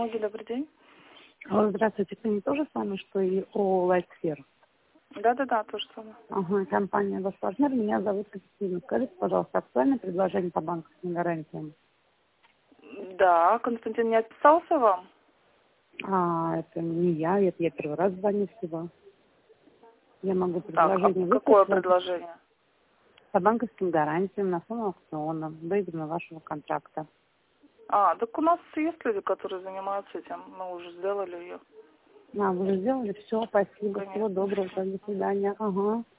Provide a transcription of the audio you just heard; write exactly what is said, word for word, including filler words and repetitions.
технологии, добрый день. Алло, здравствуйте, это не то же самое, что и о Лайтсфер? Да-да-да, то же самое. Ага, компания «Ваш партнер», меня зовут Кристина. Скажите, пожалуйста, актуальное предложение по банковским гарантиям? Да, Константин не отписался вам? А, это не я, это я первый раз звоню всего. Я могу Так, а предложение какое выписать предложение? по банковским гарантиям на сумму аукциона, до изменения вашего контракта. А, так у нас есть люди, которые занимаются этим. Мы уже сделали ее. А, вы уже сделали? Все, спасибо, всего Конечно. доброго, до свидания. Ага.